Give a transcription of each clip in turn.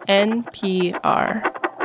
NPR.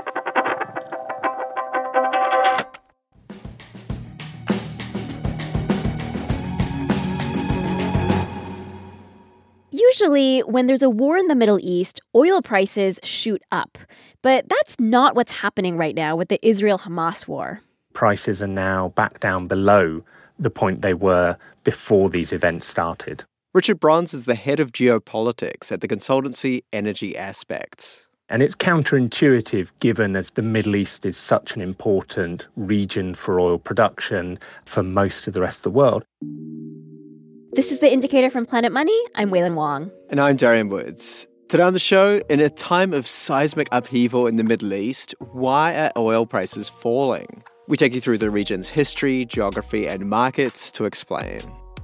Usually, when there's a war in the Middle East, oil prices shoot up. But that's not what's happening right now with the Israel-Hamas war. Prices are now back down below the point they were before these events started. Richard Bronze is the head of geopolitics at the consultancy Energy Aspects. And it's counterintuitive given as the Middle East is such an important region for oil production for most of the rest of the world. This is The Indicator from Planet Money. I'm Wailin Wong. And I'm Darian Woods. Today on the show, in a time of seismic upheaval in the Middle East, why are oil prices falling? We take you through the region's history, geography, and markets to explain.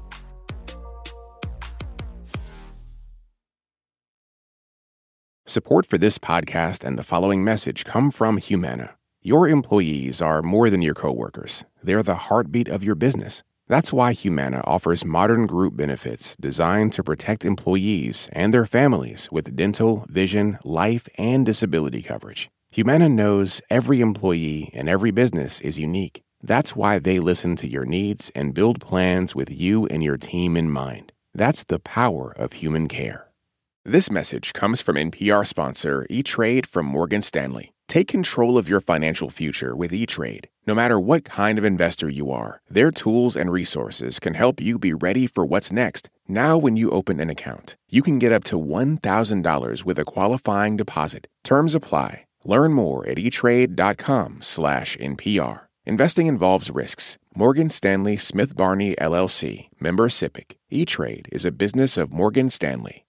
Support for this podcast and the following message come from Humana. Your employees are more than your coworkers. They're the heartbeat of your business. That's why Humana offers modern group benefits designed to protect employees and their families with dental, vision, life, and disability coverage. Humana knows every employee and every business is unique. That's why they listen to your needs and build plans with you and your team in mind. That's the power of human care. This message comes from NPR sponsor E-Trade from Morgan Stanley. Take control of your financial future with E-Trade. No matter what kind of investor you are, their tools and resources can help you be ready for what's next. Now when you open an account, you can get up to $1,000 with a qualifying deposit. Terms apply. Learn more at etrade.com/NPR. Investing involves risks. Morgan Stanley Smith Barney, LLC. Member SIPC. E-Trade is a business of Morgan Stanley.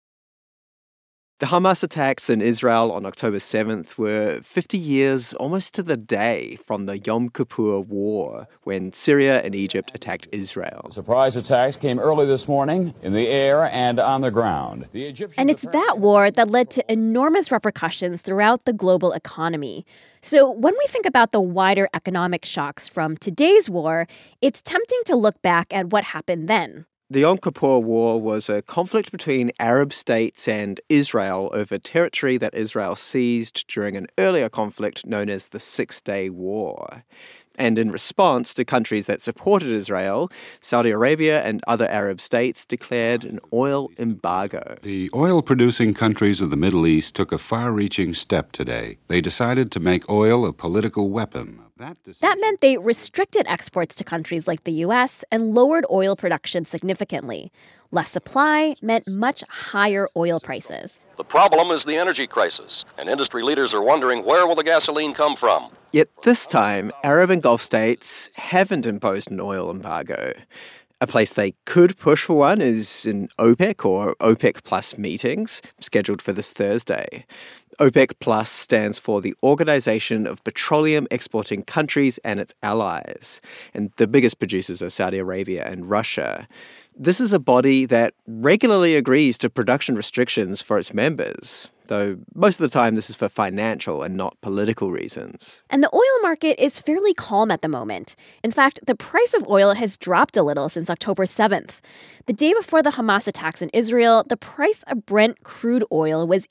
The Hamas attacks in Israel on October 7th were 50 years almost to the day from the Yom Kippur War, when Syria and Egypt attacked Israel. The surprise attacks came early this morning in the air and on the ground. And it's that war that led to enormous repercussions throughout the global economy. So when we think about the wider economic shocks from today's war, it's tempting to look back at what happened then. The Yom Kippur War was a conflict between Arab states and Israel over territory that Israel seized during an earlier conflict known as the Six-Day War. And in response to countries that supported Israel, Saudi Arabia and other Arab states declared an oil embargo. The oil-producing countries of the Middle East took a far-reaching step today. They decided to make oil a political weapon. That meant they restricted exports to countries like the U.S. and lowered oil production significantly. Less supply meant much higher oil prices. The problem is the energy crisis, and industry leaders are wondering where will the gasoline come from. Yet this time, Arab and Gulf states haven't imposed an oil embargo. A place they could push for one is in OPEC or OPEC Plus meetings, scheduled for this Thursday. OPEC Plus stands for the Organization of Petroleum Exporting Countries and its Allies, and the biggest producers are Saudi Arabia and Russia. This is a body that regularly agrees to production restrictions for its members, though most of the time this is for financial and not political reasons. And the oil market is fairly calm at the moment. In fact, the price of oil has dropped a little since October 7th. The day before the Hamas attacks in Israel, the price of Brent crude oil was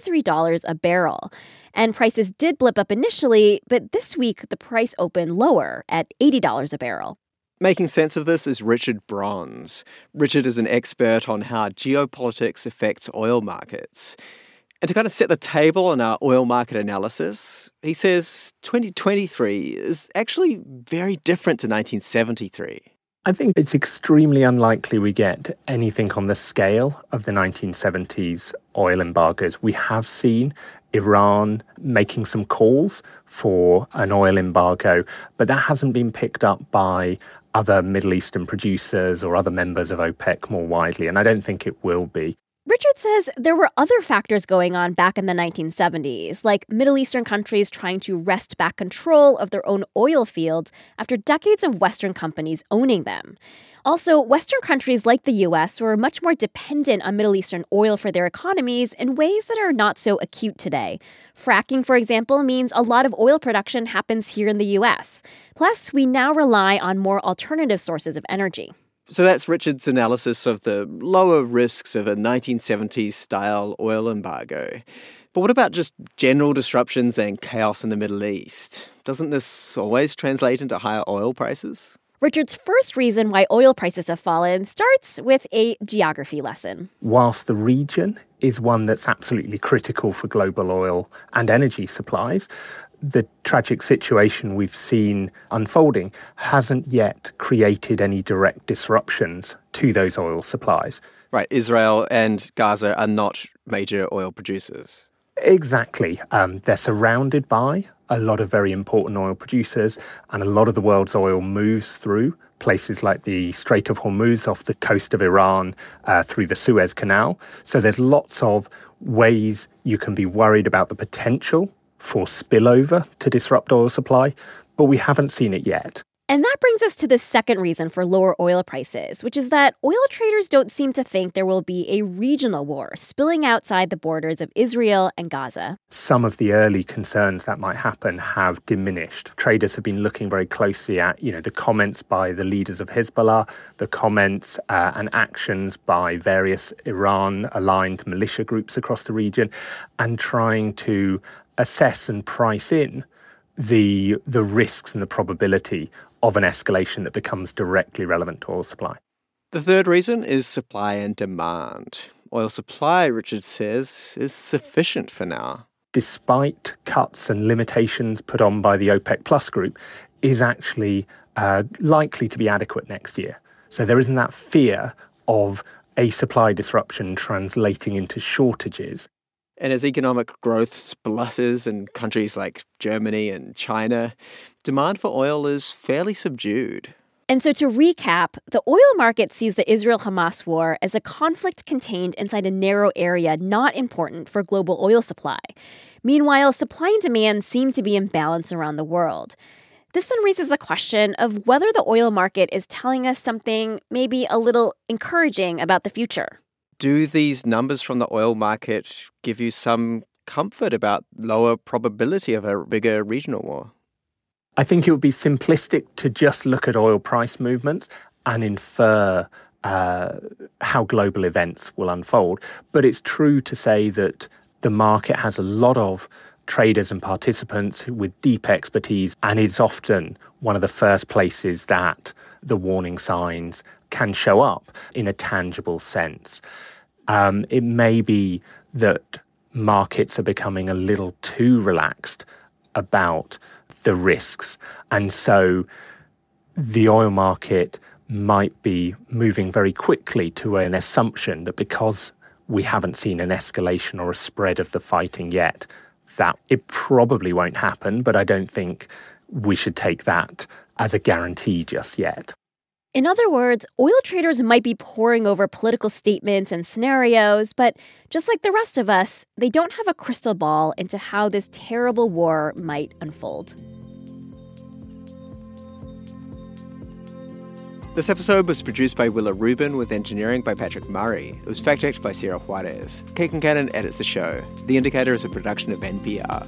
$83 a barrel. And prices did blip up initially, but this week the price opened lower at $80 a barrel. Making sense of this is Richard Bronze. Richard is an expert on how geopolitics affects oil markets. And to kind of set the table on our oil market analysis, he says 2023 is actually very different to 1973. I think it's extremely unlikely we get anything on the scale of the 1970s oil embargoes. We have seen Iran making some calls for an oil embargo, but that hasn't been picked up by other Middle Eastern producers or other members of OPEC more widely, and I don't think it will be. Richard says there were other factors going on back in the 1970s, like Middle Eastern countries trying to wrest back control of their own oil fields after decades of Western companies owning them. Also, Western countries like the U.S. were much more dependent on Middle Eastern oil for their economies in ways that are not so acute today. Fracking, for example, means a lot of oil production happens here in the U.S. Plus, we now rely on more alternative sources of energy. So that's Richard's analysis of the lower risks of a 1970s-style oil embargo. But what about just general disruptions and chaos in the Middle East? Doesn't this always translate into higher oil prices? Richard's first reason why oil prices have fallen starts with a geography lesson. Whilst the region is one that's absolutely critical for global oil and energy supplies, the tragic situation we've seen unfolding hasn't yet created any direct disruptions to those oil supplies. Right, Israel and Gaza are not major oil producers. Exactly. They're surrounded by a lot of very important oil producers, and a lot of the world's oil moves through places like the Strait of Hormuz off the coast of Iran, through the Suez Canal. So there's lots of ways you can be worried about the potential for spillover to disrupt oil supply, but we haven't seen it yet. And that brings us to the second reason for lower oil prices, which is that oil traders don't seem to think there will be a regional war spilling outside the borders of Israel and Gaza. Some of the early concerns that might happen have diminished. Traders have been looking very closely at, the comments by the leaders of Hezbollah, the comments and actions by various Iran-aligned militia groups across the region, and trying to assess and price in the risks and the probability of an escalation that becomes directly relevant to oil supply. The third reason is supply and demand. Oil supply, Richard says, is sufficient for now. Despite cuts and limitations put on by the OPEC Plus group, is actually likely to be adequate next year. So there isn't that fear of a supply disruption translating into shortages. And as economic growth splutters in countries like Germany and China, demand for oil is fairly subdued. And so to recap, the oil market sees the Israel-Hamas war as a conflict contained inside a narrow area not important for global oil supply. Meanwhile, supply and demand seem to be in balance around the world. This then raises the question of whether the oil market is telling us something maybe a little encouraging about the future. Do these numbers from the oil market give you some comfort about lower probability of a bigger regional war? I think it would be simplistic to just look at oil price movements and infer how global events will unfold. But it's true to say that the market has a lot of traders and participants with deep expertise, and it's often one of the first places that the warning signs can show up in a tangible sense. It may be that markets are becoming a little too relaxed about the risks, and so the oil market might be moving very quickly to an assumption that because we haven't seen an escalation or a spread of the fighting yet, that it probably won't happen, but I don't think we should take that as a guarantee just yet. In other words, oil traders might be poring over political statements and scenarios, but just like the rest of us, they don't have a crystal ball into how this terrible war might unfold. This episode was produced by Willa Rubin with engineering by Patrick Murray. It was fact-checked by Sarah Juarez. Kate Concannon edits the show. The Indicator is a production of NPR.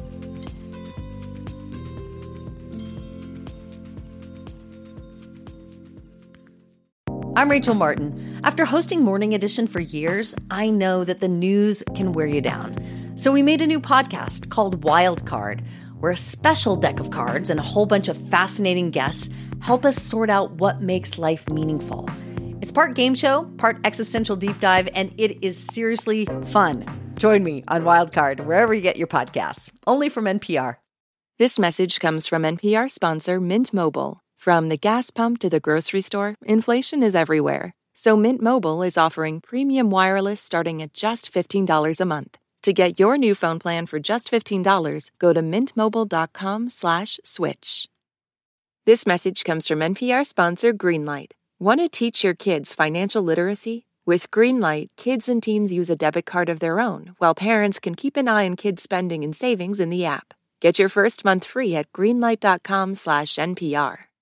I'm Rachel Martin. After hosting Morning Edition for years, I know that the news can wear you down. So we made a new podcast called Wild Card, where a special deck of cards and a whole bunch of fascinating guests help us sort out what makes life meaningful. It's part game show, part existential deep dive, and it is seriously fun. Join me on Wild Card, wherever you get your podcasts, only from NPR. This message comes from NPR sponsor Mint Mobile. From the gas pump to the grocery store, inflation is everywhere. So Mint Mobile is offering premium wireless starting at just $15 a month. To get your new phone plan for just $15, go to mintmobile.com/switch. This message comes from NPR sponsor Greenlight. Want to teach your kids financial literacy? With Greenlight, kids and teens use a debit card of their own, while parents can keep an eye on kids' spending and savings in the app. Get your first month free at greenlight.com/NPR.